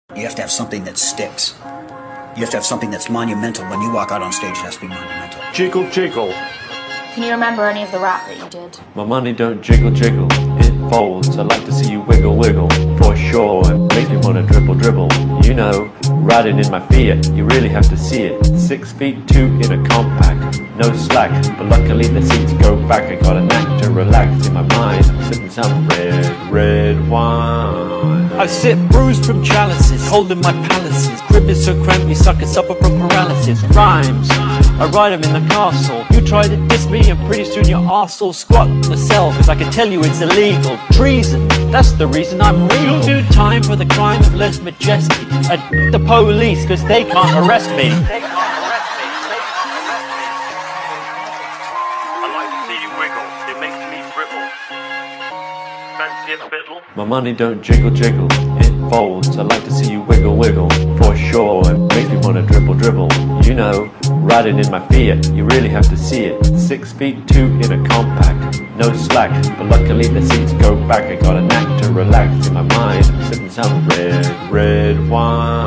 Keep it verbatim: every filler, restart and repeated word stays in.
You have to have something that sticks. You have to have something that's monumental. When you walk out on stage, it has to be monumental. Jiggle, jiggle. Can you remember any of the rap that you did? My money don't jiggle, jiggle. It folds. I like to see you wiggle, wiggle. For sure, it makes me wanna dribble, dribble. You know, riding in my Fiat, you really have to see it. Six feet two in a compact, no slack. But luckily the seats go back. I got a knack to relax in my mind. I'm sipping some red, red wine. I sit bruised from chalices, holding my palaces. Grip is so cramped, you sucker suffer from paralysis. Rhymes, I write them in the castle. You try to diss me and pretty soon your arse will squat in the cell. Cause I can tell you it's illegal. Treason, that's the reason I'm real. You'll do time for the crime of Les Majesty. And the police, cause they can't arrest me. They can't arrest me. I like to see you wiggle, it makes me dribble. Fancy a fiddle? My money don't jiggle, jiggle. It folds. I like to see you wiggle, wiggle. For sure, it makes me wanna dribble, dribble. You know, riding in my Fiat, you really have to see it. Six feet two in a compact, no slack. But luckily the seats go back. I got a knack to relax in my mind. I'm sipping some red, red wine.